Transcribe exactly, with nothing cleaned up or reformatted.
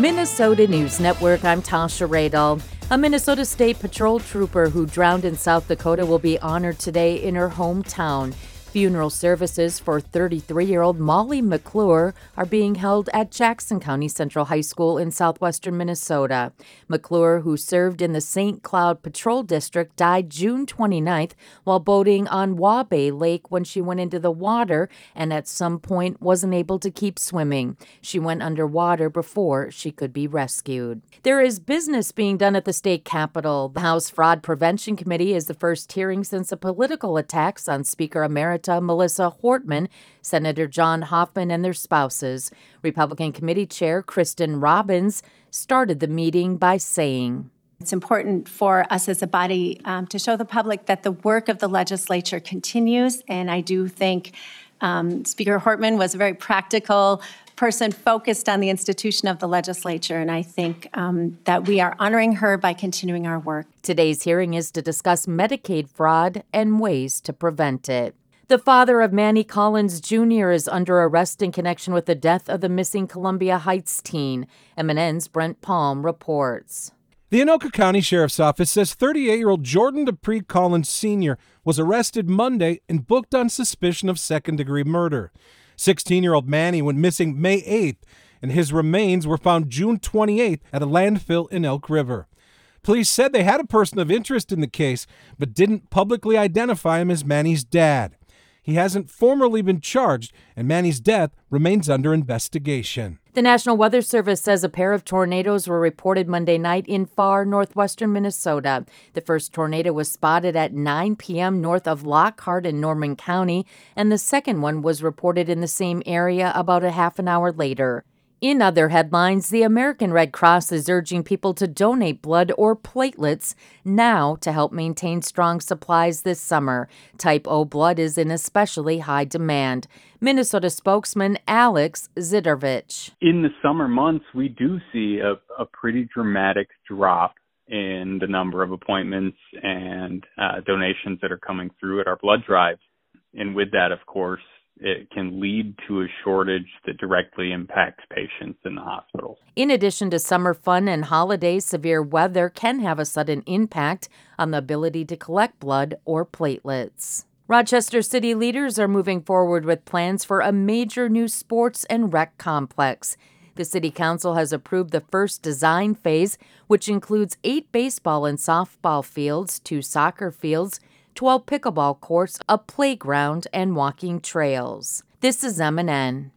Minnesota News Network, I'm Tasha Radel. A Minnesota State Patrol trooper who drowned in South Dakota will be honored today in her hometown. Funeral services for thirty-three-year-old Molly McClure are being held at Jackson County Central High School in southwestern Minnesota. McClure, who served in the Saint Cloud Patrol District, died June twenty-ninth while boating on Waubay Lake when she went into the water and at some point wasn't able to keep swimming. She went underwater before she could be rescued. There is business being done at the state capitol. The House Fraud Prevention Committee is the first hearing since the political attacks on Speaker Emerita Melissa Hortman, Senator John Hoffman, and their spouses. Republican Committee Chair Kristen Robbins started the meeting by saying, "It's important for us as a body um, to show the public that the work of the legislature continues, and I do think um, Speaker Hortman was a very practical person focused on the institution of the legislature, and I think um, that we are honoring her by continuing our work." Today's hearing is to discuss Medicaid fraud and ways to prevent it. The father of Manny Collins Junior is under arrest in connection with the death of the missing Columbia Heights teen. M N N's Brent Palm reports. The Anoka County Sheriff's Office says thirty-eight-year-old Jordan Dupree Collins Senior was arrested Monday and booked on suspicion of second-degree murder. sixteen-year-old Manny went missing May eighth, and his remains were found June twenty-eighth at a landfill in Elk River. Police said they had a person of interest in the case, but didn't publicly identify him as Manny's dad. He hasn't formally been charged, and Manny's death remains under investigation. The National Weather Service says a pair of tornadoes were reported Monday night in far northwestern Minnesota. The first tornado was spotted at nine p.m. north of Lockhart in Norman County, and the second one was reported in the same area about a half an hour later. In other headlines, the American Red Cross is urging people to donate blood or platelets now to help maintain strong supplies this summer. Type O blood is in especially high demand. Minnesota spokesman Alex Zidorvich. In the summer months, we do see a, a pretty dramatic drop in the number of appointments and uh, donations that are coming through at our blood drives. And with that, of course, it can lead to a shortage that directly impacts patients in the hospitals. In addition to summer fun and holidays, severe weather can have a sudden impact on the ability to collect blood or platelets. Rochester city leaders are moving forward with plans for a major new sports and rec complex. The city council has approved the first design phase, which includes eight baseball and softball fields, two soccer fields, twelve pickleball courts, a playground, and walking trails. This is M N N.